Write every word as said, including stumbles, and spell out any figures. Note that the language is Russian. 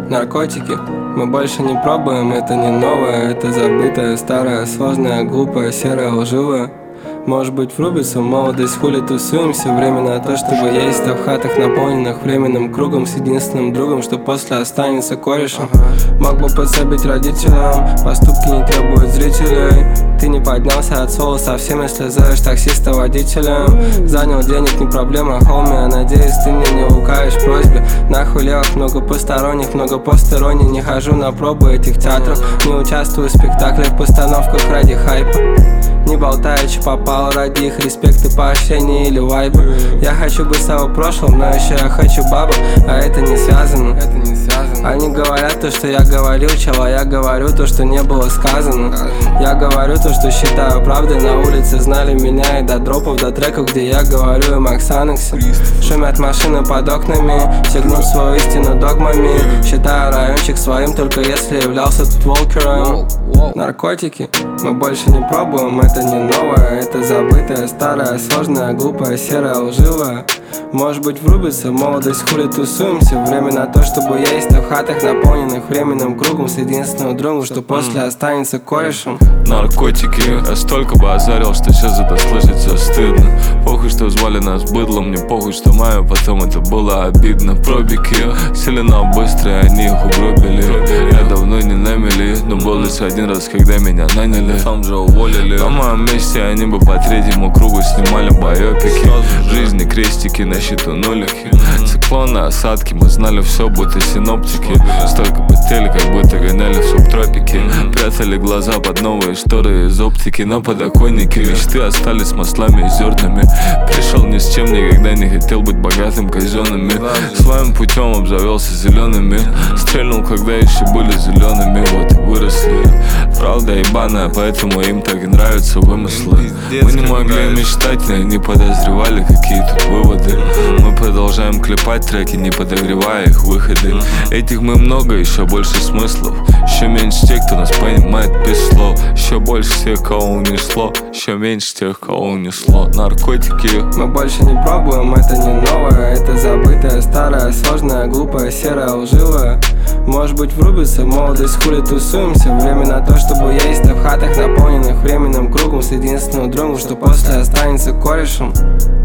Наркотики мы больше не пробуем, это не новое, это забытое, старое, сложное, глупое, серое, лживое. Может быть, врубится в молодость, хули тусуемся. Время на то, чтобы есть, а в хатах, наполненных временным кругом, с единственным другом, что после останется корешем. Мог бы подсобить родителям, поступки не требуют зрителей. Ты не поднялся от слова совсем, если зовешь таксиста водителем. Занял денег, не проблема, холми, я надеюсь, ты мне не лукавишь в просьбе. Нахуй левых, много посторонних, много посторонних. Не хожу на пробы этих театров, не участвую в спектаклях, постановках ради хайпа. Не болтаючи попал ради их респекта, поощрения или вайбы. Я хочу быть в прошлом, но еще я хочу бабу, а это не связано. Это не связано. Они говорят то, что я говорил, чел, а я говорю то, что не было сказано. Я говорю то, что считаю правдой, на улице знали меня и до дропов, до треков, где я говорю им о Ксанаксе. Шумят машины под окнами, все гнут свою истину догмами. Считаю райончик своим, только если являлся тут волкером. Наркотики мы больше не пробуем, это не новое, это забытое, старое, сложное, глупое, серое, лживое. Может быть, врубится в молодость, хули тусуемся. Время на то, чтобы есть, а в хатах, наполненных временным кругом, с единственным другом, что после останется корешем. Наркотики, я столько бы озарил, что сейчас это слышать все стыдно. Похуй, что звали нас быдлом, мне похуй, что маю, потом это было обидно. Пробики сильно быстрые, они их угробили. Я давно не на мели, но был лишь один раз, когда меня наняли. Там же уволили. На моем месте они бы по третьему кругу снимали байопики. Жизни крестики, на счету нолики. Циклоны, осадки, мы знали все, будто синоптики. Столько потели, как будто гоняли в субтропике. Прятали глаза под новые шторы из оптики. На подоконнике мечты остались маслами и зернами. Пришел ни с чем, никогда не хотел быть богатым казенными. Своим путем обзавелся зелеными. Стрельнул, когда еще были зелеными. Вот и выросли. Правда ебаная, поэтому им так и нравятся вымыслы. Мы не могли мечтать, но и не подозревали, какие тут выводы. Мы продолжаем клепать треки, не подогревая их выходы. Этих мы много, еще больше смыслов. Еще меньше тех, кто нас понимает без слов. Еще больше тех, кого унесло. Еще меньше тех, кого унесло. Наркотики мы больше не пробуем, это не новое, это забытое, старое, сложное, глупое, серое, лживое. Может быть, врубится в молодость, хули тусуемся. Время на то, чтобы есть, а в хатах, наполненных временным кругом, с единственным другом, что после останется корешем.